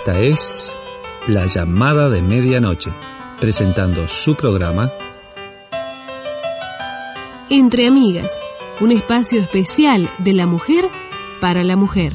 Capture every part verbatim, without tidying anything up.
Esta es La Llamada de Medianoche, presentando su programa Entre Amigas, un espacio especial de la mujer para la mujer.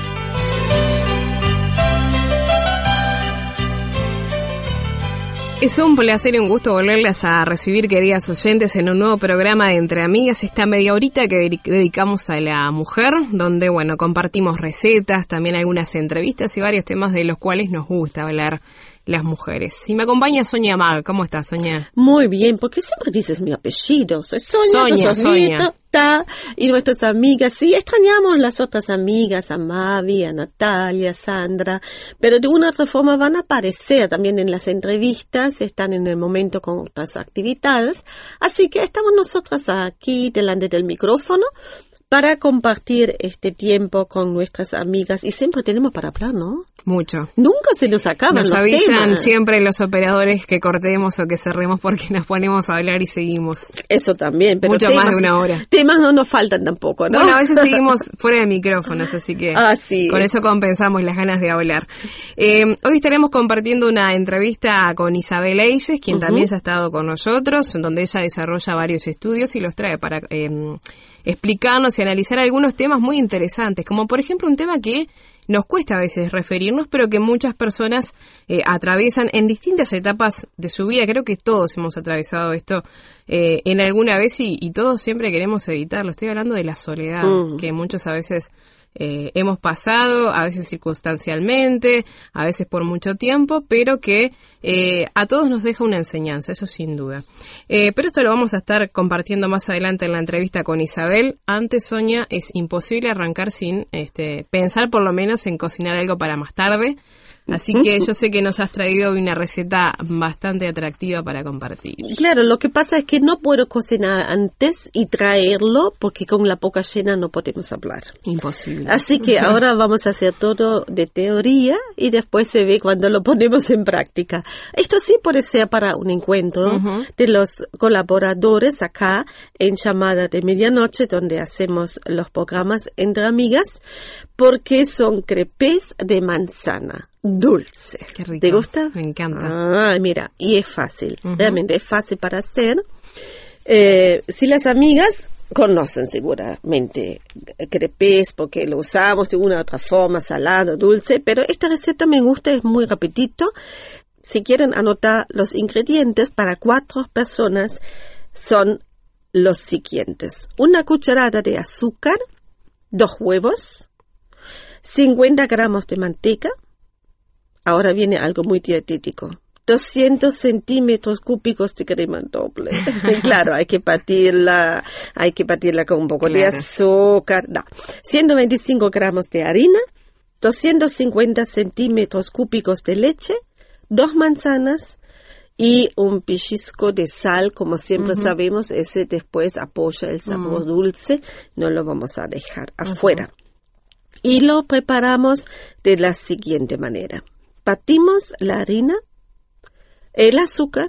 Es un placer y un gusto volverlas a recibir, queridas oyentes, en un nuevo programa de Entre Amigas, esta media horita que dedicamos a la mujer, donde, bueno, compartimos recetas, también algunas entrevistas y varios temas de los cuales nos gusta hablar las mujeres. Y me acompaña Sonia Mag. ¿Cómo estás, Sonia? Muy bien, porque siempre dices mi apellido. Soy Sonia, Sonia, Sonia. Ta, y nuestras amigas, sí, extrañamos las otras amigas, a Mavi, a Natalia, a Sandra, pero de una otra forma van a aparecer también en las entrevistas, están en el momento con otras actividades, así que estamos nosotras aquí delante del micrófono para compartir este tiempo con nuestras amigas, y siempre tenemos para hablar, ¿no? Mucho. Nunca se nos acaban nos los avisan temas. Siempre los operadores que cortemos o que cerremos porque nos ponemos a hablar y seguimos. Eso también, pero mucho temas, más de una hora. Temas no nos faltan tampoco, ¿no? Bueno, a veces seguimos fuera de micrófonos, así que así con es. eso compensamos las ganas de hablar. Eh, hoy estaremos compartiendo una entrevista con Isabel Eises, quien uh-huh. también ya ha estado con nosotros, donde ella desarrolla varios estudios y los trae para eh, explicarnos y analizar algunos temas muy interesantes, como por ejemplo un tema que nos cuesta a veces referirnos, pero que muchas personas eh, atraviesan en distintas etapas de su vida. Creo que todos hemos atravesado esto eh, en alguna vez y, y todos siempre queremos evitarlo. Estoy hablando de la soledad, mm. que muchos a veces eh, hemos pasado, a veces circunstancialmente, a veces por mucho tiempo, pero que eh, a todos nos deja una enseñanza, eso sin duda. Eh, pero esto lo vamos a estar compartiendo más adelante en la entrevista con Isabel. Antes, Sonia, es imposible arrancar sin este, pensar por lo menos en cocinar algo para más tarde. Así que yo sé que nos has traído una receta bastante atractiva para compartir. Claro, lo que pasa es que no puedo cocinar antes y traerlo porque con la boca llena no podemos hablar. Imposible. Así que ahora vamos a hacer todo de teoría y después se ve cuando lo ponemos en práctica. Esto sí puede ser para un encuentro uh-huh. de los colaboradores acá en Llamada de Medianoche, donde hacemos los programas Entre Amigas, porque son crepes de manzana. Dulce. Qué rico. ¿Te gusta? Me encanta. Ah, mira, y es fácil. Uh-huh. Realmente es fácil para hacer. Eh, si las amigas conocen seguramente crepes porque lo usamos de una u otra forma, salado, dulce, pero esta receta me gusta, es muy rapidito. Si quieren anotar los ingredientes para cuatro personas son los siguientes. Una cucharada de azúcar, dos huevos, cincuenta gramos de manteca. Ahora viene algo muy dietético. doscientos centímetros cúbicos de crema doble. Claro, hay que batirla, hay que batirla con un poco claro. de azúcar. No. ciento veinticinco gramos de harina, doscientos cincuenta centímetros cúbicos de leche, dos manzanas y un pellizco de sal. Como siempre uh-huh. sabemos, ese después apoya el sabor uh-huh. dulce. No lo vamos a dejar uh-huh. afuera. Y lo preparamos de la siguiente manera. Batimos la harina, el azúcar,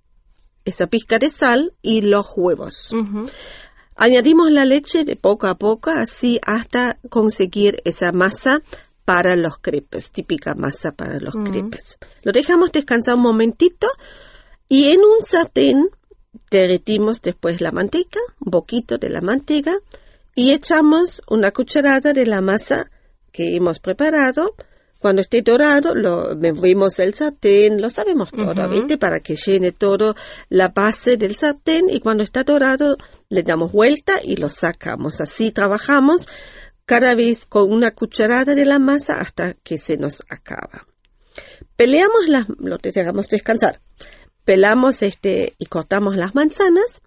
esa pizca de sal y los huevos. Uh-huh. Añadimos la leche de poco a poco, así hasta conseguir esa masa para los crepes, típica masa para los uh-huh. crepes. Lo dejamos descansar un momentito y en un sartén derretimos después la manteca, un poquito de la manteca, y echamos una cucharada de la masa que hemos preparado. Cuando esté dorado, lo movemos el sartén, lo sabemos todo, uh-huh. ¿viste? Para que llene todo la base del sartén, y cuando está dorado le damos vuelta y lo sacamos. Así trabajamos cada vez con una cucharada de la masa hasta que se nos acaba. Peleamos las, lo dejamos descansar. Pelamos este y cortamos las manzanas.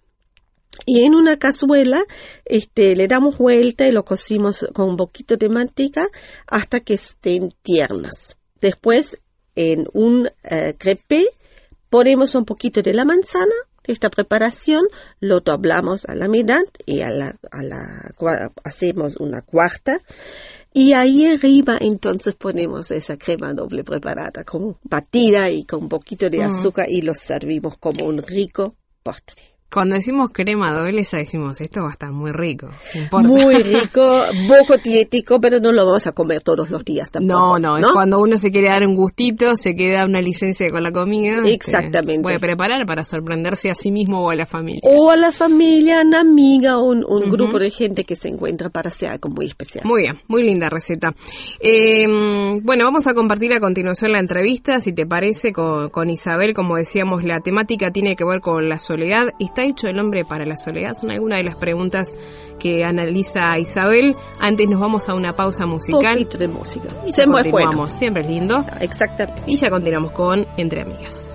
Y en una cazuela este, le damos vuelta y lo cocimos con un poquito de manteca hasta que estén tiernas. Después, en un uh, crepé, ponemos un poquito de la manzana, de esta preparación, lo doblamos a la mitad y a la, a la, hacemos una cuarta. Y ahí arriba entonces ponemos esa crema doble preparada, con batida y con un poquito de azúcar, mm. y lo servimos como un rico postre. Cuando decimos crema doble, ya decimos, esto va a estar muy rico. No importa. Muy rico, poco dietético, pero no lo vamos a comer todos los días tampoco. No, no, ¿no? Es cuando uno se quiere dar un gustito, se quiere dar una licencia con la comida. Exactamente. Se puede preparar para sorprenderse a sí mismo o a la familia. O a la familia, una amiga, un, un uh-huh. grupo de gente que se encuentra para hacer algo muy especial. Muy bien, muy linda receta. Eh, bueno, vamos a compartir a continuación la entrevista, si te parece, con, con Isabel. Como decíamos, la temática tiene que ver con la soledad. ¿Está hecho el hombre para la soledad? Son algunas de las preguntas que analiza Isabel. Antes nos vamos a una pausa musical. Un poquito de música. Y ya continuamos. Bueno. Siempre es lindo. Exactamente. Y ya continuamos con Entre Amigas.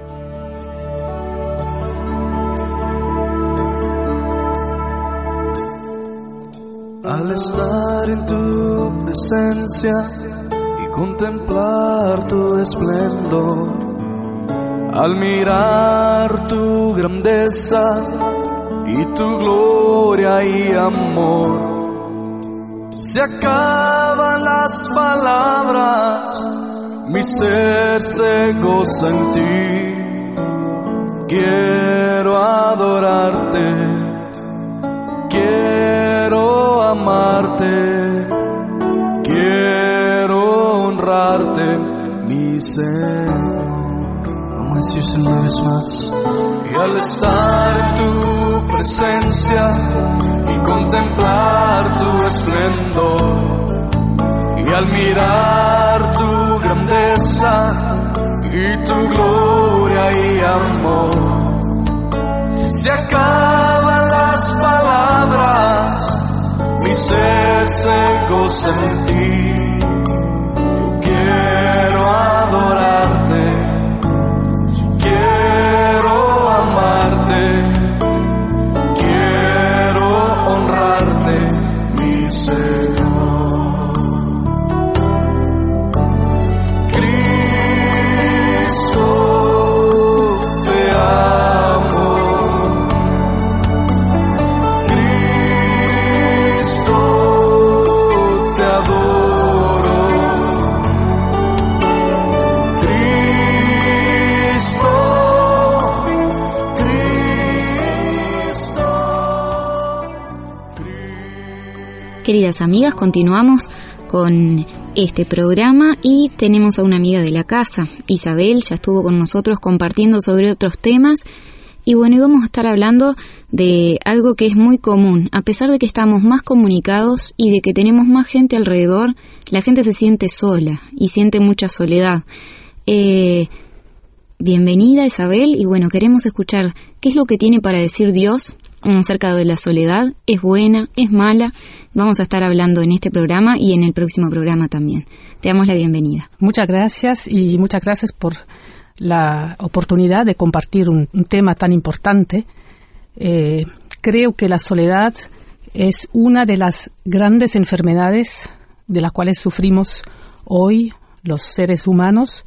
Al estar en tu presencia y contemplar tu esplendor, al mirar tu grandeza y tu gloria y amor, se acaban las palabras, mi ser se goza en ti. Quiero adorarte, quiero amarte, quiero honrarte, mi Señor. Vamos a decírselo una vez más. Y al estar en tu presencia y contemplar tu esplendor, y al mirar tu grandeza y tu gloria y amor, se acaban las palabras, mi ser se goza en ti. Quiero adorarte, quiero amarte, quiero honrarte, mi Señor. Cristo, te amo. Cristo, te adoro. Queridas amigas, continuamos con este programa y tenemos a una amiga de la casa, Isabel, ya estuvo con nosotros compartiendo sobre otros temas y bueno, y vamos a estar hablando de algo que es muy común. A pesar de que estamos más comunicados y de que tenemos más gente alrededor, la gente se siente sola y siente mucha soledad. Eh, bienvenida, Isabel, y bueno, queremos escuchar qué es lo que tiene para decir Dios acerca de la soledad. ¿Es buena? ¿Es mala? Vamos a estar hablando en este programa y en el próximo programa también. Te damos la bienvenida. Muchas gracias y muchas gracias por la oportunidad de compartir un, un tema tan importante. Eh, creo que la soledad es una de las grandes enfermedades de las cuales sufrimos hoy los seres humanos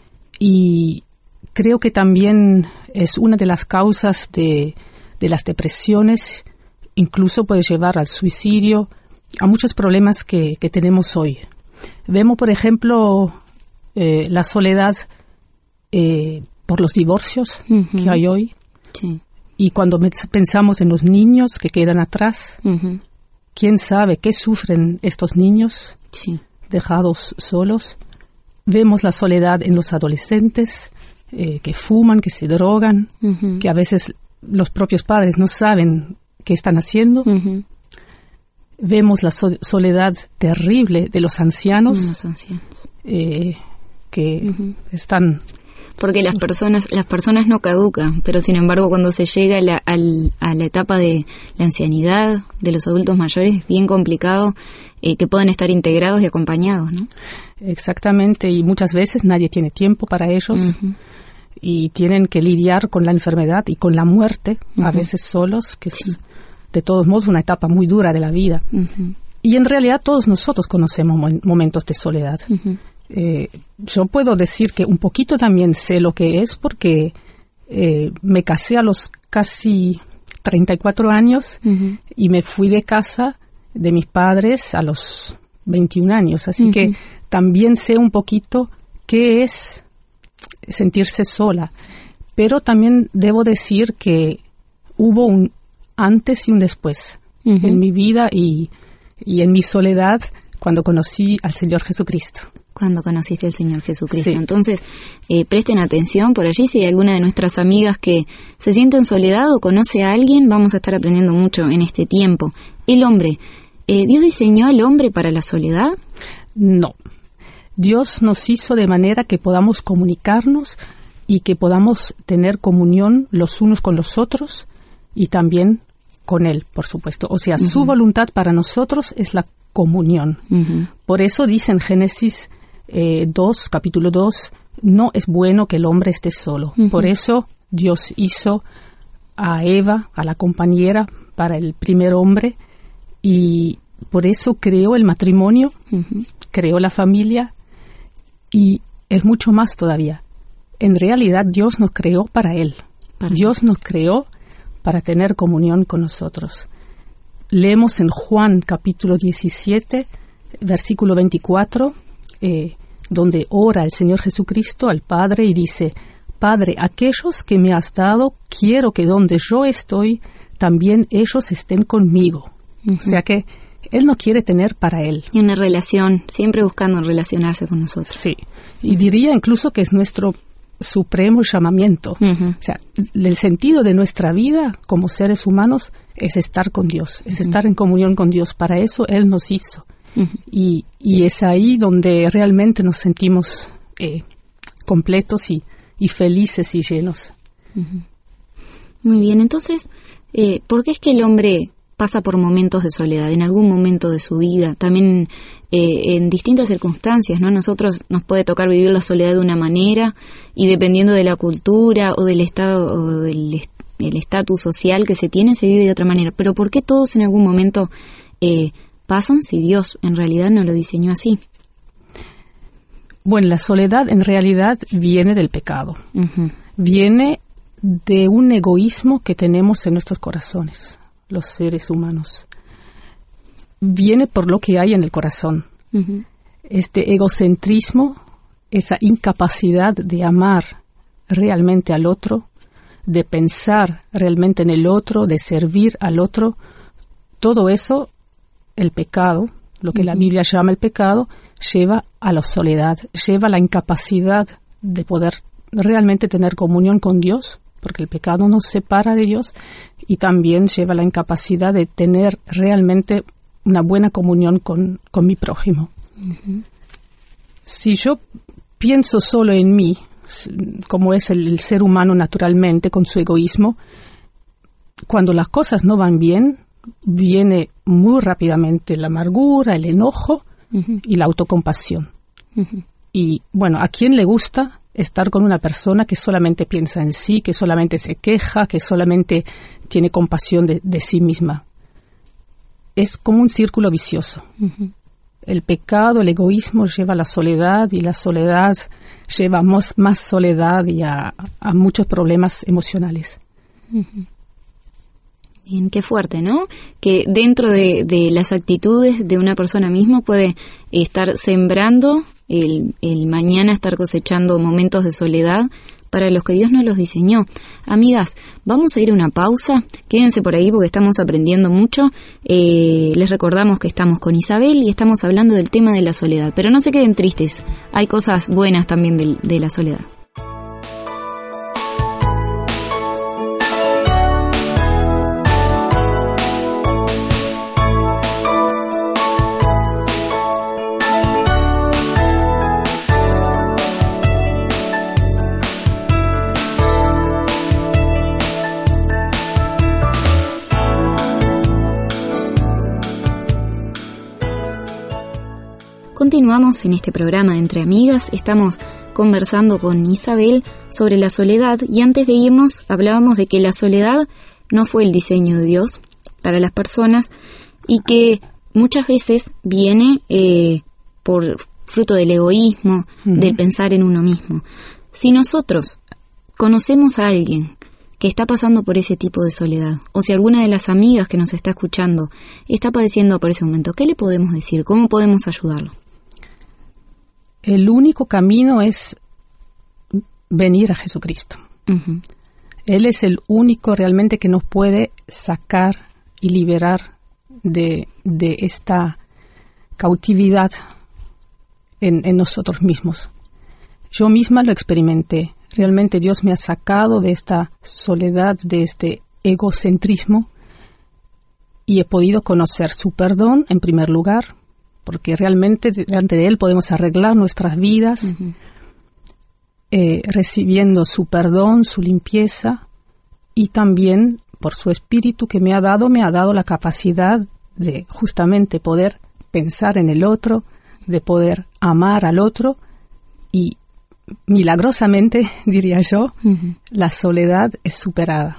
y creo que también es una de las causas de de las depresiones, incluso puede llevar al suicidio, a muchos problemas que, que tenemos hoy. Vemos, por ejemplo, eh, la soledad eh, por los divorcios uh-huh. que hay hoy. Sí. Y cuando pensamos en los niños que quedan atrás, uh-huh. ¿quién sabe qué sufren estos niños sí. dejados solos? Vemos la soledad en los adolescentes eh, que fuman, que se drogan, uh-huh. que a veces los propios padres no saben qué están haciendo. Uh-huh. Vemos la so- soledad terrible de los ancianos, los ancianos. Eh, que uh-huh. están... Porque las personas las personas no caducan, pero sin embargo cuando se llega a la, al, a la etapa de la ancianidad, de los adultos mayores, es bien complicado eh, que puedan estar integrados y acompañados, ¿no? Exactamente, y muchas veces nadie tiene tiempo para ellos. Uh-huh. Y tienen que lidiar con la enfermedad y con la muerte, uh-huh. a veces solos, que sí. es de todos modos una etapa muy dura de la vida. Uh-huh. Y en realidad todos nosotros conocemos mo- momentos de soledad. Uh-huh. Eh, yo puedo decir que un poquito también sé lo que es porque eh, me casé a los casi treinta y cuatro años uh-huh. y me fui de casa de mis padres a los veintiún años. Así uh-huh. que también sé un poquito qué es sentirse sola, pero también debo decir que hubo un antes y un después uh-huh. en mi vida y, y en mi soledad cuando conocí al Señor Jesucristo. Cuando conociste al Señor Jesucristo. Sí. Entonces, eh, presten atención por allí. Si hay alguna de nuestras amigas que se siente en soledad o conoce a alguien, vamos a estar aprendiendo mucho en este tiempo. El hombre, eh, ¿Dios diseñó al hombre para la soledad? No. Dios nos hizo de manera que podamos comunicarnos y que podamos tener comunión los unos con los otros y también con Él, por supuesto. O sea, uh-huh. su voluntad para nosotros es la comunión. Uh-huh. Por eso dice en Génesis eh, dos, capítulo dos, no es bueno que el hombre esté solo. Uh-huh. Por eso Dios hizo a Eva, a la compañera, para el primer hombre, y por eso creó el matrimonio, uh-huh. creó la familia, y es mucho más todavía. En realidad Dios nos creó para Él. ¿Para Dios qué? Nos creó para tener comunión con nosotros. Leemos en Juan capítulo diecisiete, versículo veinticuatro, eh, donde ora el Señor Jesucristo al Padre y dice: Padre, aquellos que me has dado, quiero que donde yo estoy, también ellos estén conmigo. Uh-huh. O sea que Él no quiere tener para Él. Y una relación, siempre buscando relacionarse con nosotros. Sí, y diría incluso que es nuestro supremo llamamiento. Uh-huh. O sea, el sentido de nuestra vida como seres humanos es estar con Dios, es uh-huh. estar en comunión con Dios. Para eso Él nos hizo. Uh-huh. Y, y es ahí donde realmente nos sentimos eh, completos y, y felices y llenos. Uh-huh. Muy bien, entonces, eh, ¿por qué es que el hombre pasa por momentos de soledad, en algún momento de su vida, también eh, en distintas circunstancias, ¿no? Nosotros nos puede tocar vivir la soledad de una manera y dependiendo de la cultura o del estado o del el estatus social que se tiene, se vive de otra manera. Pero ¿por qué todos en algún momento eh, pasan si Dios en realidad no lo diseñó así? Bueno, la soledad en realidad viene del pecado. Uh-huh. Viene de un egoísmo que tenemos en nuestros corazones, los seres humanos. Viene por lo que hay en el corazón. Uh-huh. Este egocentrismo, esa incapacidad de amar realmente al otro, de pensar realmente en el otro, de servir al otro, todo eso, el pecado, lo que uh-huh. la Biblia llama el pecado, lleva a la soledad, lleva a la incapacidad de poder realmente tener comunión con Dios, porque el pecado nos separa de Dios, y también lleva a la incapacidad de tener realmente una buena comunión con, con mi prójimo. Uh-huh. Si yo pienso solo en mí, como es el, el ser humano naturalmente, con su egoísmo, cuando las cosas no van bien, viene muy rápidamente la amargura, el enojo uh-huh. y la autocompasión. Uh-huh. Y bueno, ¿a quién le gusta estar con una persona que solamente piensa en sí, que solamente se queja, que solamente tiene compasión de, de sí misma? Es como un círculo vicioso. Uh-huh. El pecado, el egoísmo lleva a la soledad y la soledad lleva más, más soledad y a, a muchos problemas emocionales. Uh-huh. Bien, qué fuerte, ¿no? Que dentro de, de las actitudes de una persona misma puede estar sembrando el, el mañana, estar cosechando momentos de soledad para los que Dios no los diseñó. Amigas, vamos a ir a una pausa. Quédense por ahí porque estamos aprendiendo mucho. Eh, les recordamos que estamos con Isabel y estamos hablando del tema de la soledad. Pero no se queden tristes. Hay cosas buenas también de, de la soledad. Continuamos en este programa de Entre Amigas, estamos conversando con Isabel sobre la soledad y antes de irnos hablábamos de que la soledad no fue el diseño de Dios para las personas y que muchas veces viene eh, por fruto del egoísmo, uh-huh. del pensar en uno mismo. Si nosotros conocemos a alguien que está pasando por ese tipo de soledad, o si alguna de las amigas que nos está escuchando está padeciendo por ese momento, ¿qué le podemos decir? ¿Cómo podemos ayudarlo? El único camino es venir a Jesucristo. Uh-huh. Él es el único realmente que nos puede sacar y liberar de, de esta cautividad en, en nosotros mismos. Yo misma lo experimenté. Realmente Dios me ha sacado de esta soledad, de este egocentrismo, y he podido conocer su perdón en primer lugar, porque realmente delante de Él podemos arreglar nuestras vidas, uh-huh. eh, recibiendo su perdón, su limpieza, y también por su Espíritu que me ha dado, me ha dado la capacidad de justamente poder pensar en el otro, de poder amar al otro, y milagrosamente, diría yo, uh-huh. la soledad es superada.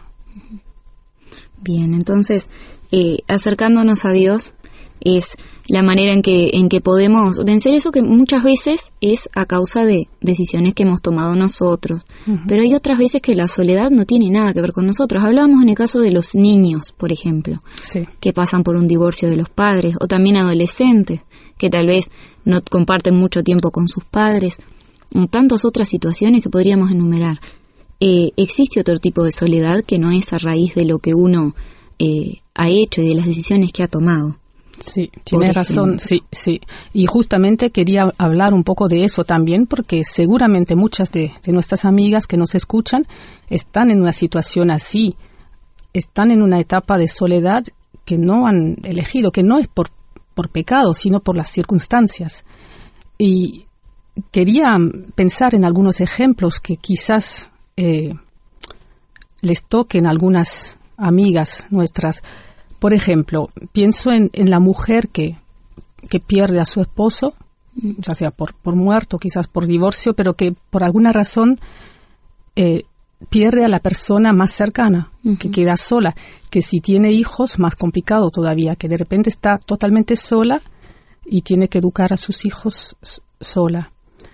Bien, entonces, eh, acercándonos a Dios es la manera en que en que podemos vencer eso que muchas veces es a causa de decisiones que hemos tomado nosotros. Uh-huh. Pero hay otras veces que la soledad no tiene nada que ver con nosotros. Hablábamos en el caso de los niños, por ejemplo, sí. que pasan por un divorcio de los padres, o también adolescentes que tal vez no comparten mucho tiempo con sus padres, y tantas otras situaciones que podríamos enumerar. Eh, existe otro tipo de soledad que no es a raíz de lo que uno eh, ha hecho y de las decisiones que ha tomado. Sí, tiene razón, sí, sí. Y justamente quería hablar un poco de eso también, porque seguramente muchas de, de nuestras amigas que nos escuchan están en una situación así, están en una etapa de soledad que no han elegido, que no es por, por pecado, sino por las circunstancias. Y quería pensar en algunos ejemplos que quizás eh, les toquen a algunas amigas nuestras. Por ejemplo, pienso en, en la mujer que, que pierde a su esposo, ya sea por, por muerto, quizás por divorcio, pero que por alguna razón eh, pierde a la persona más cercana, uh-huh. que queda sola, que si tiene hijos, más complicado todavía, que de repente está totalmente sola y tiene que educar a sus hijos sola.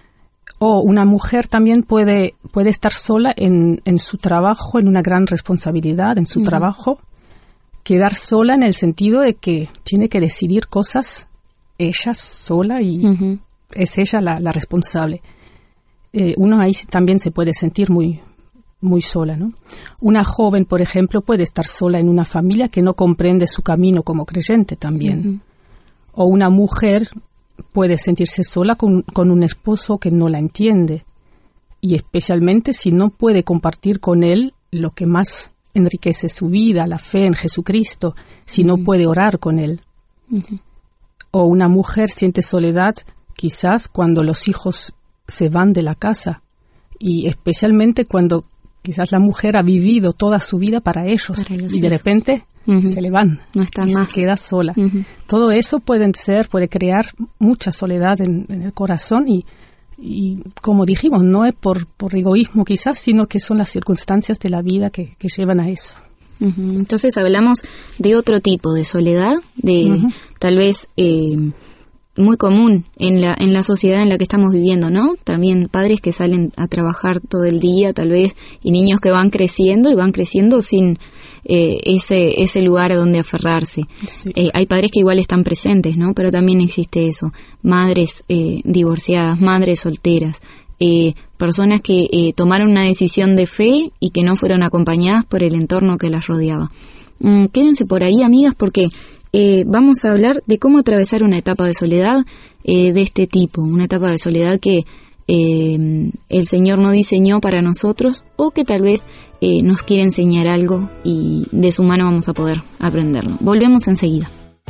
O una mujer también puede, puede estar sola en, en su trabajo, en una gran responsabilidad, en su uh-huh. trabajo, quedar sola en el sentido de que tiene que decidir cosas ella sola y uh-huh. es ella la, la responsable. Eh, uno ahí también se puede sentir muy, muy sola, ¿no? Una joven, por ejemplo, puede estar sola en una familia que no comprende su camino como creyente también. Uh-huh. O una mujer puede sentirse sola con, con un esposo que no la entiende, y especialmente si no puede compartir con él lo que más enriquece su vida, la fe en Jesucristo, si uh-huh. no puede orar con él. Uh-huh. O una mujer siente soledad quizás cuando los hijos se van de la casa, y especialmente cuando quizás la mujer ha vivido toda su vida para ellos para y de hijos. repente uh-huh. se le van, no están y más. se queda sola. Uh-huh. Todo eso puede ser, puede crear mucha soledad en, en el corazón, y Y como dijimos, no es por, por egoísmo quizás, sino que son las circunstancias de la vida que, que llevan a eso. Uh-huh. Entonces hablamos de otro tipo de soledad, de uh-huh. tal vez eh, muy común en la, en la sociedad en la que estamos viviendo, ¿no? También padres que salen a trabajar todo el día, tal vez, y niños que van creciendo y van creciendo sin eh, ese, ese lugar a donde aferrarse. Sí. Eh, hay padres que igual están presentes, ¿no? Pero también existe eso. Madres eh, divorciadas, madres solteras, eh, personas que eh, tomaron una decisión de fe y que no fueron acompañadas por el entorno que las rodeaba. Mm, quédense por ahí, amigas, porque eh, vamos a hablar de cómo atravesar una etapa de soledad eh, de este tipo, una etapa de soledad que Eh, el Señor no diseñó para nosotros, o que tal vez eh, nos quiere enseñar algo y de su mano vamos a poder aprenderlo. Volvemos enseguida.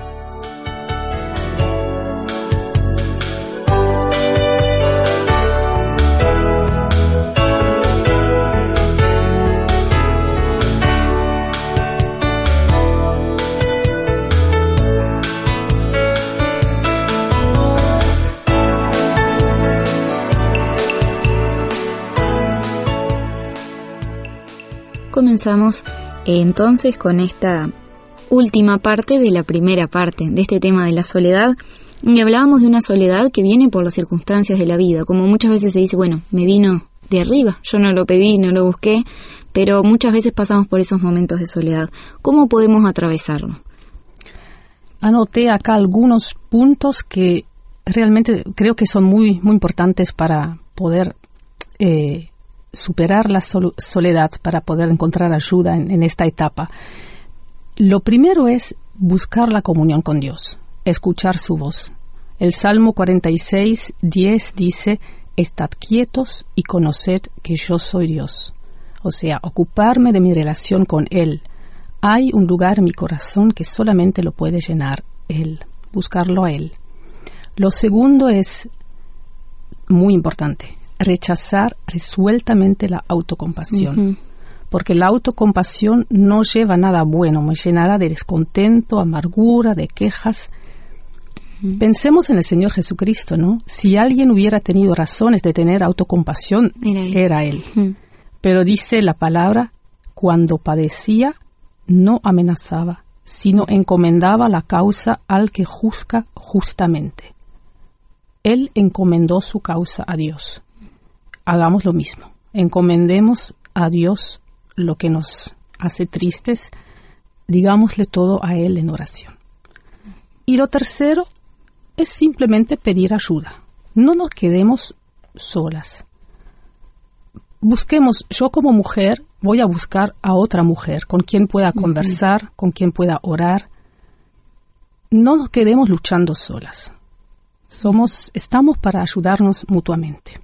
Comenzamos eh, entonces con esta última parte de la primera parte de este tema de la soledad, y hablábamos de una soledad que viene por las circunstancias de la vida, como muchas veces se dice, bueno, me vino de arriba, yo no lo pedí, no lo busqué, pero muchas veces pasamos por esos momentos de soledad. ¿Cómo podemos atravesarlo? Anoté acá algunos puntos que realmente creo que son muy, muy importantes para poder eh, superar la sol- soledad para poder encontrar ayuda en, en esta etapa? Lo primero es buscar la comunión con Dios, escuchar su voz. El Salmo cuarenta y seis, diez dice: estad quietos y conoced que yo soy Dios. O sea, ocuparme de mi relación con Él. Hay un lugar en mi corazón que solamente lo puede llenar Él, buscarlo a Él. Lo segundo es muy importante, rechazar resueltamente la autocompasión. Uh-huh. Porque la autocompasión no lleva nada bueno, me llenará de descontento, amargura, de quejas. Uh-huh. Pensemos en el Señor Jesucristo, ¿no? Si alguien hubiera tenido razones de tener autocompasión, era Él. Era él. Uh-huh. Pero dice la palabra, cuando padecía, no amenazaba, sino encomendaba la causa al que juzga justamente. Él encomendó su causa a Dios. Hagamos lo mismo. Encomendemos a Dios lo que nos hace tristes. Digámosle todo a Él en oración. Y lo tercero es simplemente pedir ayuda. No nos quedemos solas. Busquemos, yo como mujer voy a buscar a otra mujer con quien pueda conversar, uh-huh. con quien pueda orar. No nos quedemos luchando solas. Somos, estamos para ayudarnos mutuamente.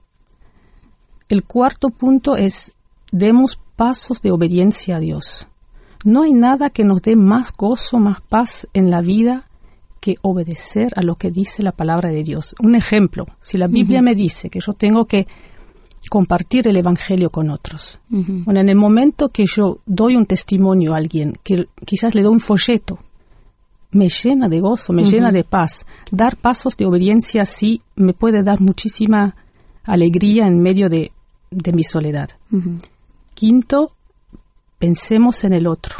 El cuarto punto es, demos pasos de obediencia a Dios. No hay nada que nos dé más gozo, más paz en la vida que obedecer a lo que dice la palabra de Dios. Un ejemplo, si la Biblia uh-huh. me dice que yo tengo que compartir el Evangelio con otros. Uh-huh. Bueno, en el momento que yo doy un testimonio a alguien, que quizás le doy un folleto, me llena de gozo, me uh-huh. llena de paz. Dar pasos de obediencia así me puede dar muchísima alegría en medio de, de mi soledad. Uh-huh. Quinto, pensemos en el otro.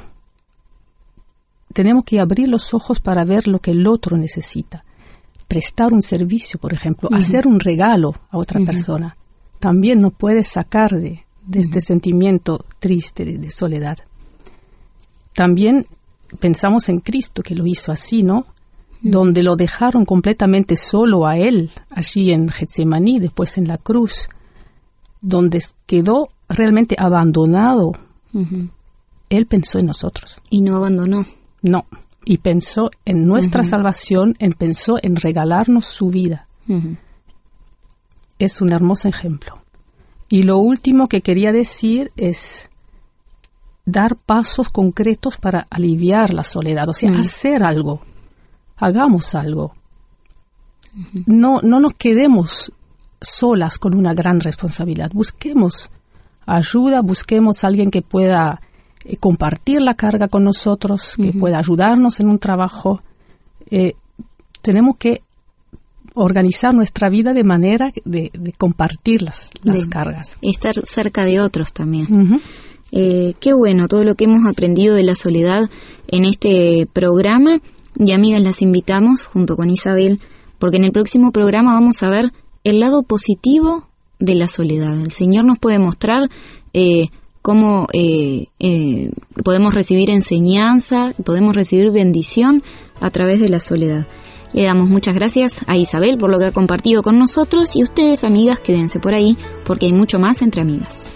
Tenemos que abrir los ojos para ver lo que el otro necesita. Prestar un servicio, por ejemplo, uh-huh. hacer un regalo a otra uh-huh. persona, también nos puede sacar de, de uh-huh. este sentimiento triste de, de soledad. También pensamos en Cristo, que lo hizo así, ¿no? Uh-huh. Donde lo dejaron completamente solo a Él, allí en Getsemaní, después en la cruz, donde quedó realmente abandonado. Uh-huh. Él pensó en nosotros. Y no abandonó. No, y pensó en nuestra uh-huh. salvación, él pensó en regalarnos su vida. Uh-huh. Es un hermoso ejemplo. Y lo último que quería decir es dar pasos concretos para aliviar la soledad, o sea, uh-huh. hacer algo, hagamos algo. Uh-huh. No, no nos quedemos solas con una gran responsabilidad, busquemos ayuda, busquemos a alguien que pueda eh, compartir la carga con nosotros, uh-huh. que pueda ayudarnos en un trabajo. Eh, tenemos que organizar nuestra vida de manera de, de compartir las, las de cargas. Estar cerca de otros también. Uh-huh. Eh, qué bueno todo lo que hemos aprendido de la soledad en este programa. Y amigas, las invitamos junto con Isabel, porque en el próximo programa vamos a ver el lado positivo de la soledad. El Señor nos puede mostrar eh, cómo eh, eh, podemos recibir enseñanza, podemos recibir bendición a través de la soledad. Le damos muchas gracias a Isabel por lo que ha compartido con nosotros, y ustedes, amigas, quédense por ahí porque hay mucho más entre amigas.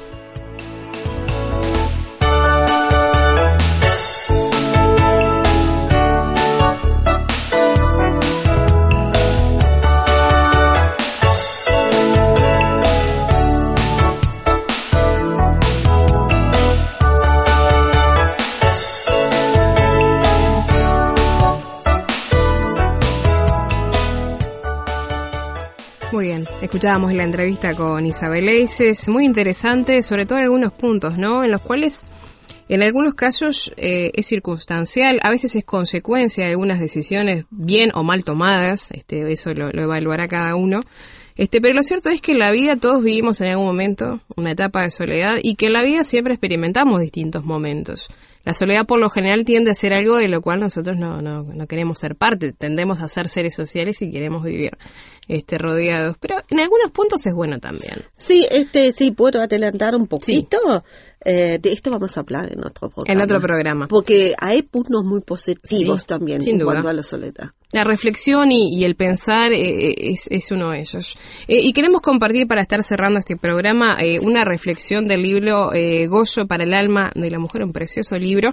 Muy bien, escuchábamos la entrevista con Isabel Eises, muy interesante, sobre todo en algunos puntos, ¿no? En los cuales, en algunos casos, eh, es circunstancial, a veces es consecuencia de algunas decisiones bien o mal tomadas, este, eso lo, lo evaluará cada uno. Este, pero lo cierto es que en la vida todos vivimos en algún momento una etapa de soledad, y que en la vida siempre experimentamos distintos momentos. La soledad por lo general tiende a ser algo de lo cual nosotros no, no, no queremos ser parte, tendemos a ser seres sociales y queremos vivir este, rodeados, pero en algunos puntos es bueno también. Sí, este, sí, puedo adelantar un poquito. Sí. Eh, de esto vamos a hablar en otro programa. En otro programa. Porque hay puntos muy positivos sí, también sin en duda. cuanto a la soledad. La reflexión y, y el pensar eh, es, es uno de ellos. Eh, y queremos compartir, para estar cerrando este programa, eh, una reflexión del libro eh, Goyo para el alma de la mujer, un precioso libro.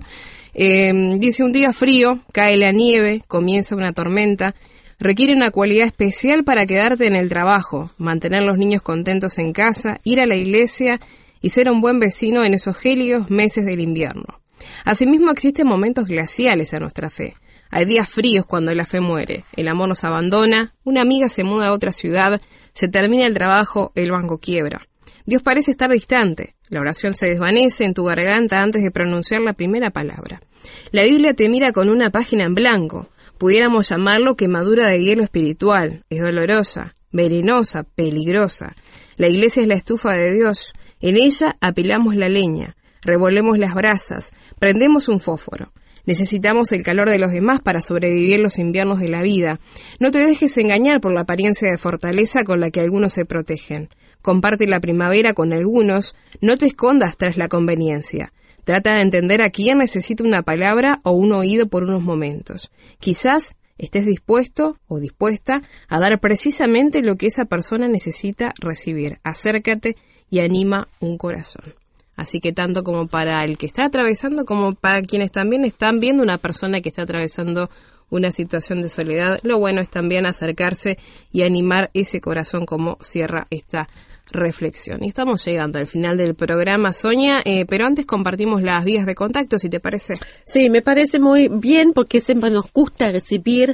Eh, dice: un día frío, cae la nieve, comienza una tormenta. Requiere una cualidad especial para quedarte en el trabajo, mantener a los niños contentos en casa, ir a la iglesia y ser un buen vecino en esos gélidos meses del invierno. Asimismo, existen momentos glaciales a nuestra fe. Hay días fríos cuando la fe muere, el amor nos abandona, una amiga se muda a otra ciudad, se termina el trabajo, el banco quiebra. Dios parece estar distante, la oración se desvanece en tu garganta antes de pronunciar la primera palabra. La Biblia te mira con una página en blanco, pudiéramos llamarlo quemadura de hielo espiritual, es dolorosa, venenosa, peligrosa. La iglesia es la estufa de Dios, en ella apilamos la leña, revolvemos las brasas, prendemos un fósforo. Necesitamos el calor de los demás para sobrevivir los inviernos de la vida. No te dejes engañar por la apariencia de fortaleza con la que algunos se protegen. Comparte la primavera con algunos, no te escondas tras la conveniencia. Trata de entender a quién necesita una palabra o un oído por unos momentos. Quizás estés dispuesto o dispuesta a dar precisamente lo que esa persona necesita recibir. Acércate y anima un corazón. Así que tanto como para el que está atravesando, como para quienes también están viendo una persona que está atravesando una situación de soledad, lo bueno es también acercarse y animar ese corazón, como cierra esta reflexión. Y estamos llegando al final del programa, Sonia, eh, pero antes compartimos las vías de contacto, si te parece. Sí, me parece muy bien, porque siempre nos gusta recibir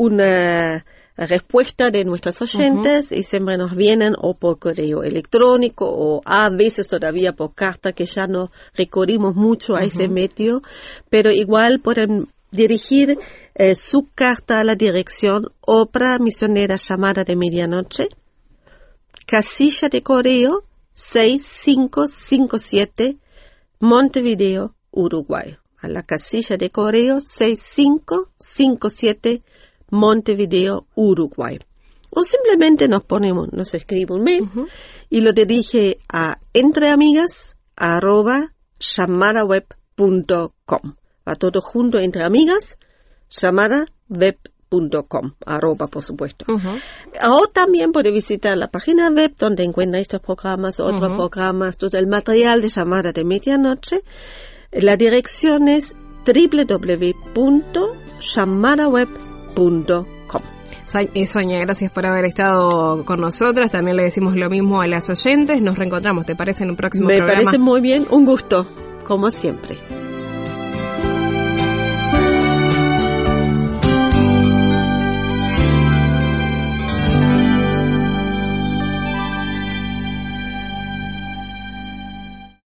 una respuesta de nuestros oyentes, uh-huh. y siempre nos vienen o por correo electrónico o a veces todavía por carta, que ya no recurrimos mucho a uh-huh. ese medio, pero igual pueden dirigir eh, su carta a la dirección Obra Misionera Llamada de Medianoche, casilla de correo seis cinco cinco siete, Montevideo, Uruguay. A la casilla de correo seis cinco cinco siete, Montevideo, Uruguay. O simplemente nos ponemos, nos escribe un mail uh-huh. y lo dirige a entreamigas arroba llamadaweb punto com. Va todo junto, entreamigas, llamadaweb punto com, arroba por supuesto. Uh-huh. O también puede visitar la página web donde encuentra estos programas, otros uh-huh. programas, todo el material de Llamada de Medianoche. La dirección es doble u doble u doble u punto llamadaweb punto com. Sonia, gracias por haber estado con nosotros. También le decimos lo mismo a las oyentes. Nos reencontramos, ¿te parece, en un próximo Me programa? Me parece muy bien, un gusto, como siempre.